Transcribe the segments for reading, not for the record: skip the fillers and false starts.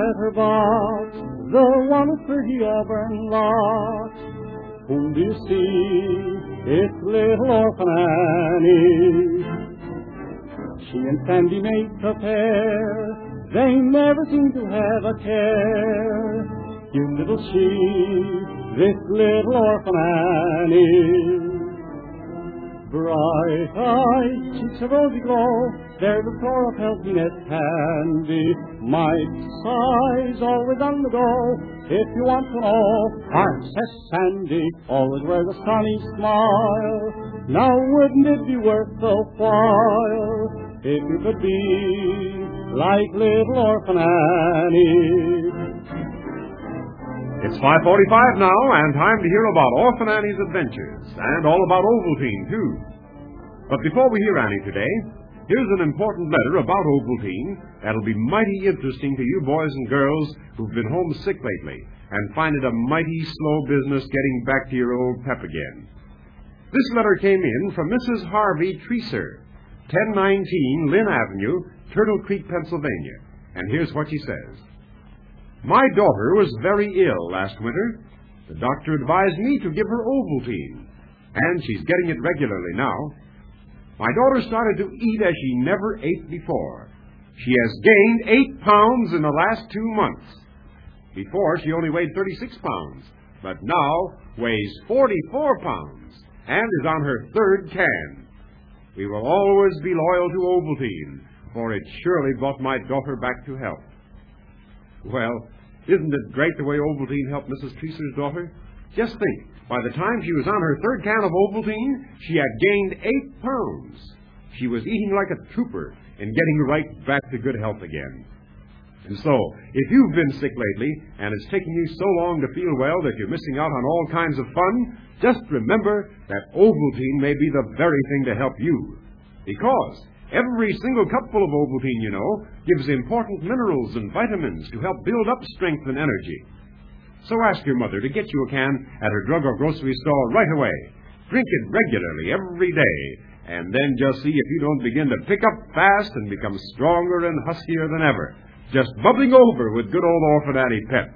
letter box, the one with pretty auburn locks. Whom do you see? It's little orphan Annie. She and Sandy make a pair. They never seem to have a care. You little she, this little orphan Annie. Bright-eyed, cheeks a rosy glow, there's a store of healthiness handy. Mike's size always on the go. If you want to know, Princess Sandy always wears a sunny smile. Now wouldn't it be worth the while if you could be like little orphan Annie? It's 5:45 now, and time to hear about Orphan Annie's adventures, and all about Ovaltine, too. But before we hear Annie today, here's an important letter about Ovaltine that'll be mighty interesting to you boys and girls who've been homesick lately and find it a mighty slow business getting back to your old pep again. This letter came in from Mrs. Harvey Treaser, 1019 Lynn Avenue, Turtle Creek, Pennsylvania. And here's what she says. My daughter was very ill last winter. The doctor advised me to give her Ovaltine, and she's getting it regularly now. My daughter started to eat as she never ate before. She has gained 8 pounds in the last 2 months. Before, she only weighed 36 pounds, but now weighs 44 pounds and is on her 3rd can. We will always be loyal to Ovaltine, for it surely brought my daughter back to health. Well, isn't it great the way Ovaltine helped Mrs. Treaser's daughter? Just think, by the time she was on her 3rd can of Ovaltine, she had gained 8 pounds. She was eating like a trooper and getting right back to good health again. And so, if you've been sick lately and it's taken you so long to feel well that you're missing out on all kinds of fun, just remember that Ovaltine may be the very thing to help you. Because every single cupful of Ovaltine, you know, gives important minerals and vitamins to help build up strength and energy. So ask your mother to get you a can at her drug or grocery store right away. Drink it regularly every day, and then just see if you don't begin to pick up fast and become stronger and huskier than ever, just bubbling over with good old Orphan Annie pep.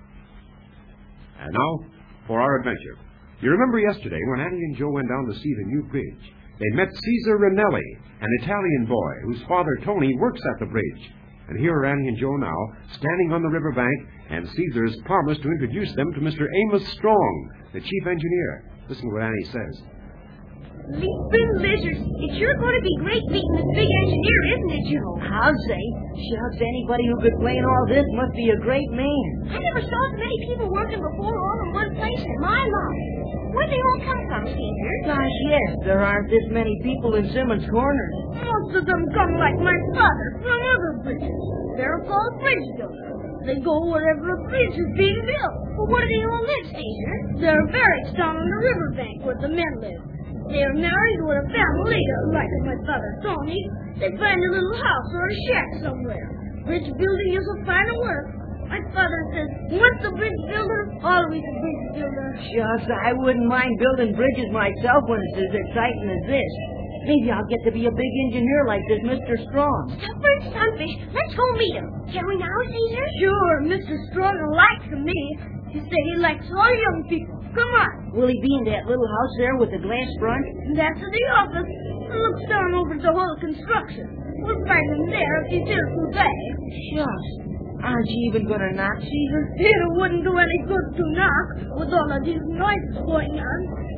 And now for our adventure. You remember yesterday when Annie and Joe went down to see the new bridge. They met Caesar Ranelli, an Italian boy whose father, Tony, works at the bridge. And here are Annie and Joe now, standing on the riverbank, and Caesar's promised to introduce them to Mr. Amos Strong, the chief engineer. Listen to what Annie says. Leaping lizards, it's sure going to be great meeting this big engineer, isn't it, Joe? I'll say. Shucks, anybody who could play in all this must be a great man. I never saw so many people working before all in one place in my life. Where'd they all come from, Caesar? Gosh, yes, there aren't this many people in Simmons Corners. Most of them come like my father from other bridges. They're called bridge builders. They go wherever a bridge is being built. But where do they all live, Caesar? There are barracks down on the riverbank where the men live. They are married with a family, like my father Tony. They find a little house or a shack somewhere. Bridge building is a fine work. My father says, once a bridge builder, always a bridge builder. Shucks, I wouldn't mind building bridges myself when it's as exciting as this. Maybe I'll get to be a big engineer like this Mr. Strong. Stubborn sunfish, let's go meet him. Can we now, Caesar? Sure, Mr. Strong likes me. He said he likes all young people. Come on. Will he be in that little house there with the glass front? That's in the office. It looks down over the whole construction. We'll find him there if he's here today. Shucks. Aren't you even going to knock, Caesar? It wouldn't do any good to knock with all of these noises going on.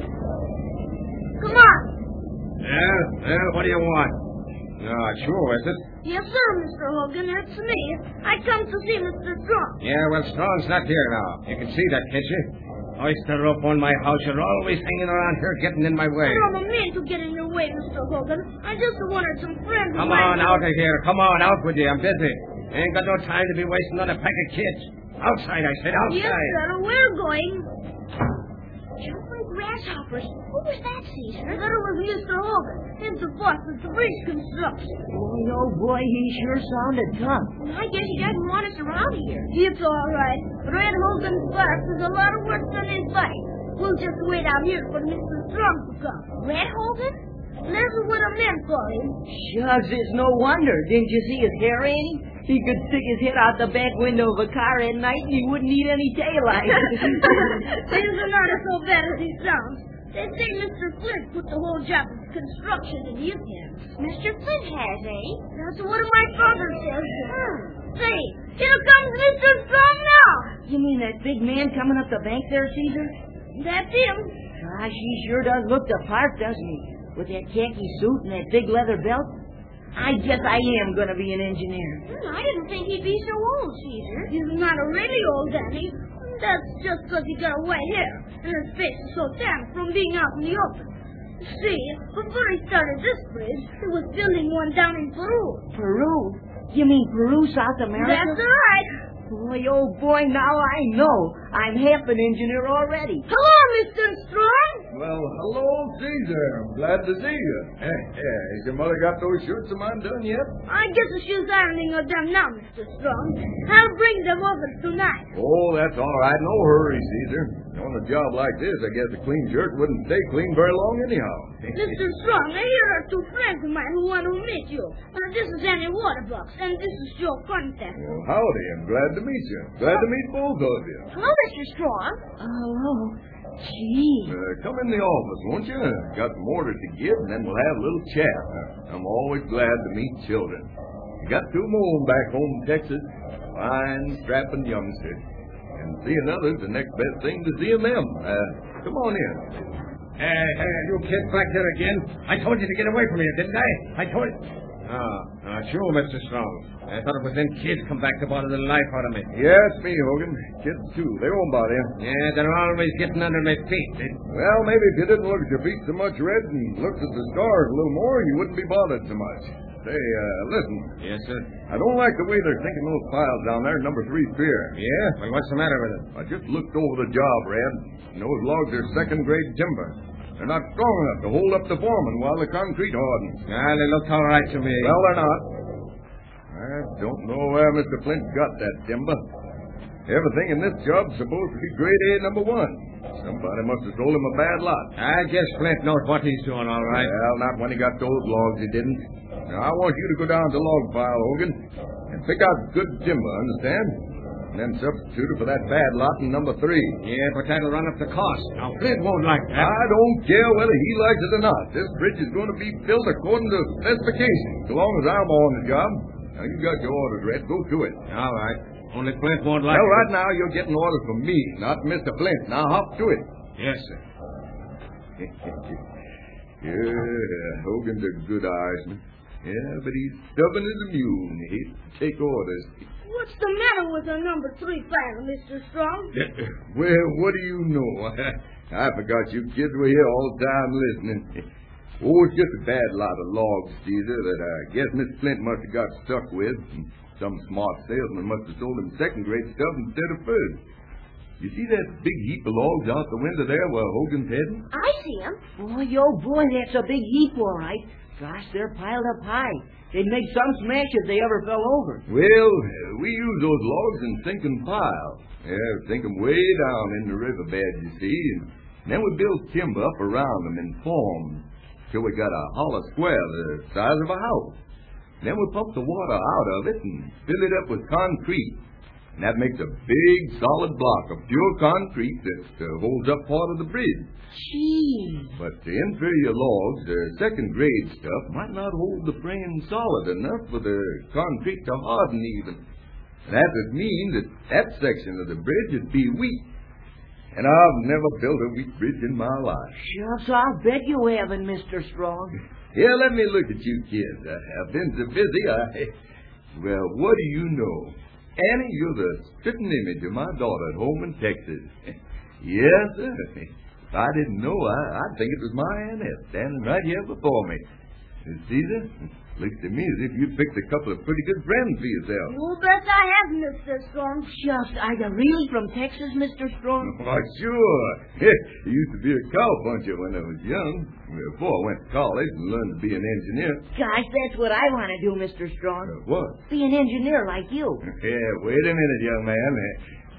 Come on. Well, what do you want? Sure, is it? Yes, sir, Mr. Hogan. It's me. I come to see Mr. Strong. Yeah, well, Strong's not here now. You can see that, can't you? Oyster up on my house. You're always hanging around here getting in my way. I don't mean to get in your way, Mr. Hogan. I just wanted some friends. Come on out of here. Come on out with you. I'm busy. Ain't got no time to be wasting on a pack of kids. Outside, I said, outside. Yes, sir. We're going. Jumping grasshoppers. Who was that, Caesar? I thought it was Mr. Hogan. He's the boss of the bridge construction. Oh, boy, he sure sounded tough. I guess he doesn't want us around here. It's all right. Red Hogan's boss has a lot of work on his body. We'll just wait out here for Mr. Strong to come. Red Hogan? That's what the men call him. Shucks, it's no wonder. Didn't you see his hair, Annie? He could stick his head out the back window of a car at night and he wouldn't need any daylight. Things are not so bad as he sounds. They say Mr. Flint put the whole job of construction in his hands. Mr. Flint has, eh? That's what my father says. Say, here comes Mr. Strong now. You mean that big man coming up the bank there, Caesar? That's him. Gosh, he sure does look the part, doesn't he? With that khaki suit and that big leather belt. I guess I am going to be an engineer. I didn't think he'd be so old, Caesar. He's not a really old, Danny. That's just because he got white hair, and his face is so tan from being out in the open. See, before he started this bridge, he was building one down in Peru. Peru? You mean Peru, South America? That's right. Boy, oh boy, now I know. I'm half an engineer already. Hello, Mr. Strong. Well, hello, Caesar. I'm glad to see you. Has your mother got those shirts of mine done yet? I guess the shoes ironing are done now, Mr. Strong. I'll bring them over tonight. Oh, that's all right. No hurry, Caesar. On a job like this, I guess a clean shirt wouldn't stay clean very long anyhow. Mr. Strong, here are two friends of mine who want to meet you. This is Annie Waterbucks, and this is Joe Contact. Well, howdy. I'm glad to meet you. Glad to meet both of you. Hello, Mr. Strong. Hello. Gee. Come in the office, won't you? Got some orders to give, and then we'll have a little chat. I'm always glad to meet children. I got two more back home in Texas. Fine, strapping youngsters. And seeing others, the next best thing to seeing them. Come on in. You kids back there again? I told you to get away from here, didn't I? I told you. Sure, Mr. Strong. I thought it was them kids come back to bother the life out of me. Yeah, it's me, Hogan. Kids, too. They won't bother you. Yeah, they're always getting under my feet. Well, maybe if you didn't look at your feet so much, Red, and looked at the stars a little more, you wouldn't be bothered so much. Say, listen. Yes, sir? I don't like the way they're sinking those piles down there in number 3 Pier. Yeah? Well, what's the matter with it? I just looked over the job, Red. And those logs are second-grade timber. They're not strong enough to hold up the foreman while the concrete hardens. They look all right to me. Well, they're not. I don't know where Mr. Flint got that timber. Everything in this job's supposed to be grade A number 1. Somebody must have sold him a bad lot. I guess Flint knows what he's doing, all right. Well, not when he got those logs, he didn't. Now, I want you to go down to log pile, Hogan, and pick out good timber, understand? And then substitute it for that bad lot in number 3. Yeah, but that'll run up the cost. Now, Flint won't like that. I don't care whether he likes it or not. This bridge is going to be built according to specifications, so long as I'm on the job. Now, you got your orders, Red. Go to it. All right. Only Flint won't like well, it. Right now, you're getting orders from me, not Mr. Flint. Now, hop to it. Yes, sir. Yeah, Hogan's a good Irishman. Yeah, but he's stubborn as a mule and he hates to take orders. What's the matter with the number 3 pile, Mr. Strong? Well, what do you know? I forgot you kids were here all the time listening. Oh, it's just a bad lot of logs, Caesar, that I guess Miss Flint must have got stuck with. Some smart salesman must have sold him second-grade stuff instead of first. You see that big heap of logs out the window there where Hogan's heading? I see him. Boy, oh boy, that's a big heap, all right. Gosh, they're piled up high. They'd make some smash if they ever fell over. Well, we use those logs in sinking piles. Yeah, sink them way down in the riverbed, you see, and then we build timber up around them in forms till we got a hollow square the size of a house. Then we pump the water out of it and fill it up with concrete. And that makes a big, solid block of pure concrete that holds up part of the bridge. Gee. But the inferior logs, the second-grade stuff, might not hold the frame solid enough for the concrete to harden even. That would mean that section of the bridge would be weak. And I've never built a weak bridge in my life. Shucks, I'll bet you haven't, Mr. Strong. Here, let me look at you kids. I've been so busy, Well, what do you know? Annie, you're the spitting image of my daughter at home in Texas. Yes, sir. If I didn't know, I'd think it was my Annette standing right here before me. Caesar, looks to me as if you'd picked a couple of pretty good friends for yourself. You bet I have, Mr. Strong. Shucks, are you really from Texas, Mr. Strong? Why, sure. I used to be a cowpuncher when I was young, before I went to college and learned to be an engineer. Gosh, that's what I want to do, Mr. Strong. What? Be an engineer like you. Yeah, wait a minute, young man.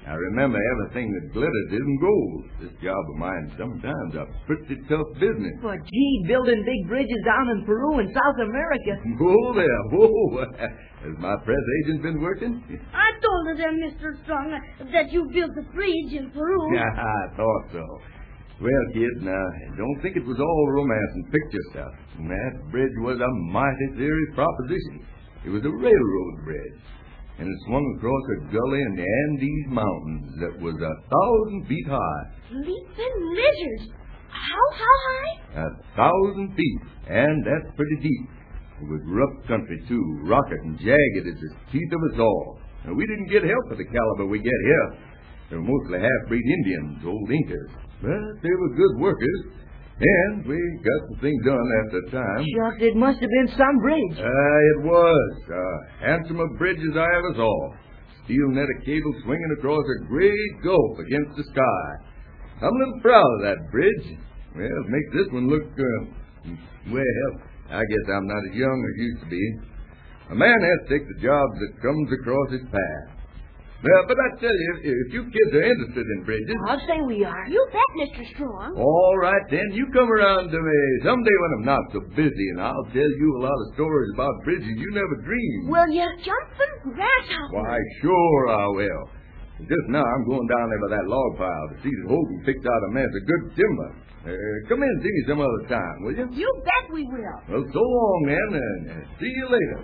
I remember everything that glitters isn't gold. This job of mine sometimes a pretty tough business. But, gee, building big bridges down in Peru and South America. Whoa there, whoa. Has my press agent been working? I told her, Mr. Strong, that you built the bridge in Peru. Yeah, I thought so. Well, kid, now, don't think it was all romance and picture stuff. That bridge was a mighty serious proposition. It was a railroad bridge, and it swung across a gully in the Andes Mountains that was 1,000 feet high. Leaping lizards. How high? 1,000 feet, and that's pretty deep. It was rough country, too, rocket and jagged as the teeth of us all. And we didn't get help of the caliber we get here. They were mostly half-breed Indians, old Incas. But they were good workers, and we got the thing done at the time. Shucks, it must have been some bridge. It was. Handsome a bridge as I ever saw. Steel netted cable swinging across a great gulf against the sky. I'm a little proud of that bridge. Well, it makes this one look, well, I guess I'm not as young as used to be. A man has to take the job that comes across his path. But I tell you, if you kids are interested in bridges... I'll say we are. You bet, Mr. Strong. All right, then. You come around to me someday when I'm not so busy, and I'll tell you a lot of stories about bridges you never dreamed. Will you jumping grasshopper? Why, sure I will. Just now I'm going down there by that log pile to see that Hogan picks out a mess of good timber. Come in and see me some other time, will you? You bet we will. Well, so long, then, and see you later.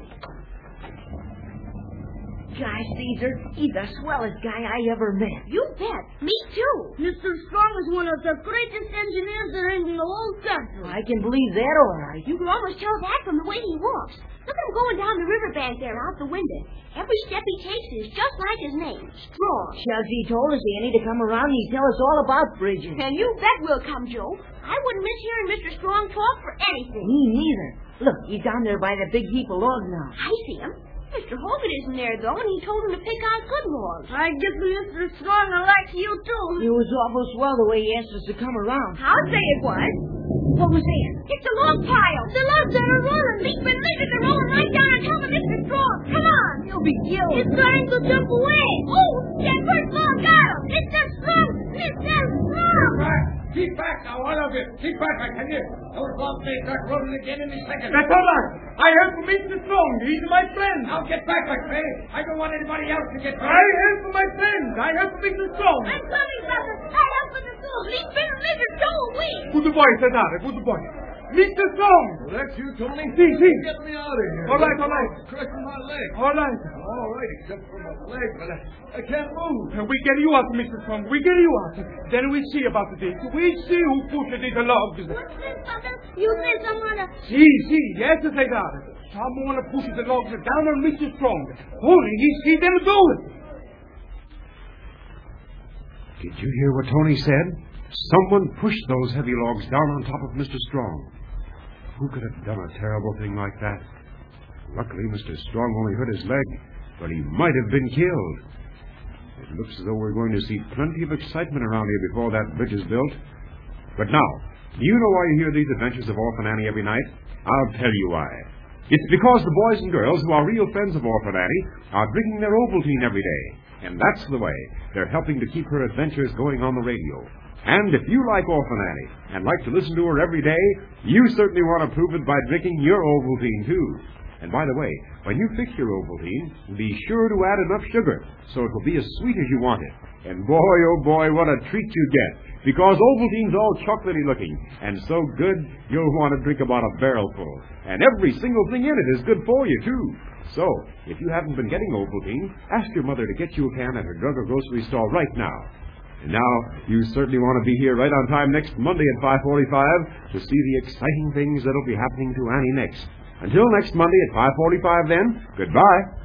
Gosh, Caesar, he's the swellest guy I ever met. You bet. Me too. Mr. Strong is one of the greatest engineers there is in the whole country. I can believe that all right. You can almost tell that from the way he walks. Look at him going down the riverbank there out the window. Every step he takes is just like his name, Strong. Shucks, he told us, Annie, to come around and he'd tell us all about bridges. And you bet we'll come, Joe. I wouldn't miss hearing Mr. Strong talk for anything. Me neither. Look, he's down there by the big heap of logs now. I see him. Mr. Hogan isn't there, though, and he told him to pick out good logs. I guess Mr. Strong likes you, too. It was awful swell the way he asked us to come around. I'll say it was. What was that? It's a log pile. The logs are rolling. Leaping lizards are rolling right down on top of Mr. Strong. Come on. You'll be killed. It's trying to jump away. Oh, that first log got him. Mr. Strong. Mr. Strong. Keep back now, all of you. Keep back, I tell you. Those logs may start rolling again in a second. That's all right. I help Mr. Strong. He's my friend. Now get back, McFay. I don't want anybody else to get back. I help my friend. I help Mr. Strong. I'm coming, brother. I help with the tools. Leaping lizards go away. Good boy, Cesare. Good boy. Mr. Strong. Well, that's you, Tony. See. Get me out of here. All right. Crushing my leg. All right. All right, except for my leg, but I can't move. We get you out, Mr. Strong. We get you out. Then we see about the thing. We see who pushed these logs. What's this, brother? You say someone... See. Yes, Cesare. Someone pushes the logs down on Mr. Strong. Only he see them do it. Did you hear what Tony said? Someone pushed those heavy logs down on top of Mr. Strong. Who could have done a terrible thing like that? Luckily, Mr. Strong only hurt his leg, but he might have been killed. It looks as though we're going to see plenty of excitement around here before that bridge is built. But now, do you know why you hear these adventures of Orphan Annie every night? I'll tell you why. It's because the boys and girls who are real friends of Orphan Annie are drinking their Ovaltine every day. And that's the way they're helping to keep her adventures going on the radio. And if you like Orphan Annie and like to listen to her every day, you certainly want to prove it by drinking your Ovaltine, too. And by the way, when you fix your Ovaltine, be sure to add enough sugar so it will be as sweet as you want it. And boy, oh boy, what a treat you get. Because Ovaltine's all chocolatey looking and so good, you'll want to drink about a barrel full. And every single thing in it is good for you, too. So, if you haven't been getting Ovaltine, ask your mother to get you a can at her drug or grocery store right now. And now, you certainly want to be here right on time next Monday at 5:45 to see the exciting things that'll be happening to Annie next. Until next Monday at 5:45 then, goodbye.